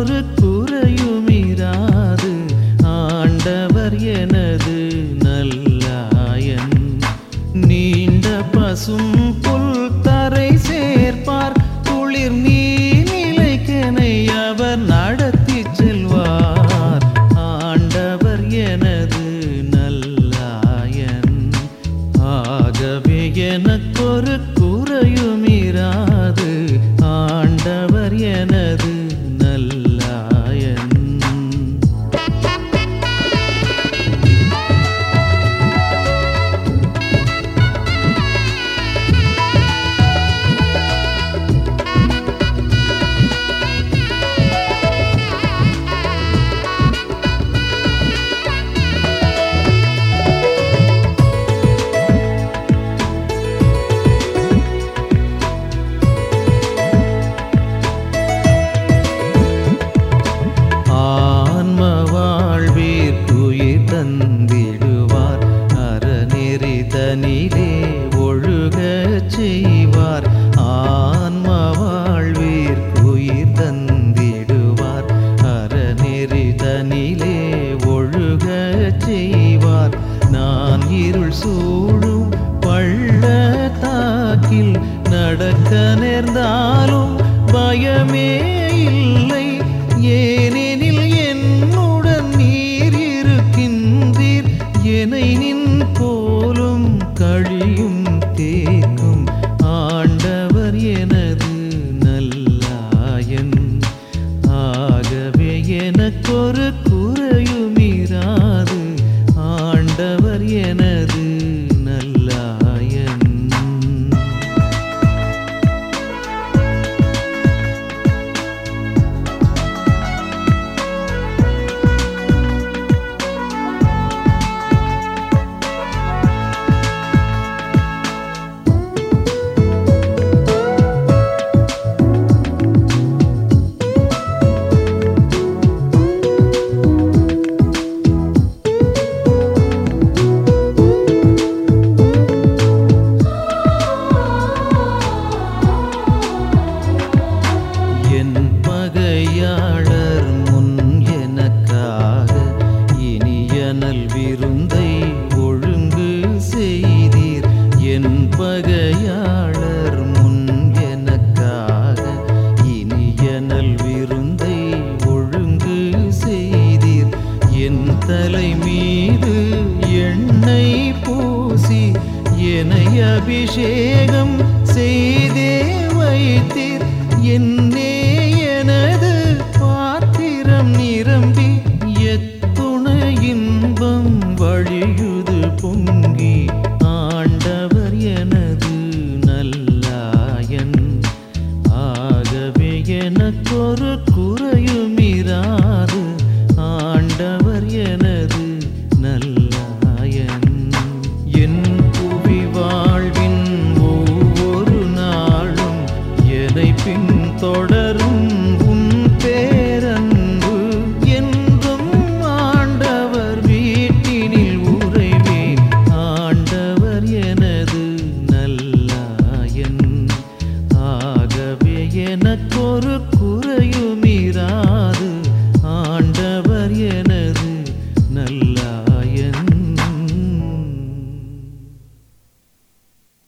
எனக்கொரு குறையுமிராது ஆண்டவர் எனது நல்லாயன். நீண்ட பசும் புல் தரை சேர்ப்பார், குளிர் நீர் நிலைக்கெனை அவர் நடத்தி செல்வார். ஆண்டவர் எனது நல்லாயன். ஆகவே எனக்கொரு குறையுமிராது ஆண்டவர் எனது நல்லாயன். தந்திடுவார், அறநெறி தனிலே ஒழுகச் செய்வார். ஆன்ம வாழ்விற்குயிர் தந்திடுவார், அறநெறி தனிலே ஒழுகச் செய்வார். நான் இருள் சூழும் பள்ளத்தாக்கில் நடக்க நேர்ந்தாலும் பயமே இல்லை, ஏனெனில் என்னுடன் நீர் இருக்கின்றீர். என்னை நின் போலும் கழியும் தேக்கும் ஆண்டவர் எனது நல்லாயன். ஆகவே எனக்கொரு குறையுமிராது ஆண்டவர் எனது நல்லாயன். என் பகையா